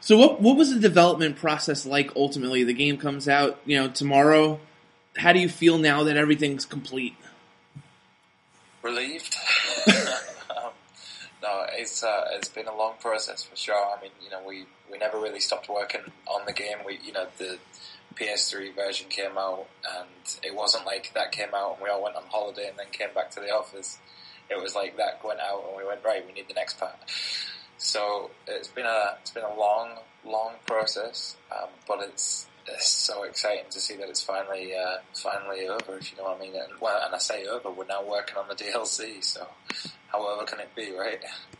So what was the development process like ultimately? The game comes out, tomorrow. How do you feel now that everything's complete? Relieved. No, it's been a long process for sure. I mean, we never really stopped working on the game. The PS3 version came out, and it wasn't like that came out and we all went on holiday and then came back to the office. It was like that went out and we went, right, we need the next part. So it's been a long process, but it's so exciting to see that it's finally over, if you know what I mean. And I say over, we're now working on the DLC, so however can it be, right?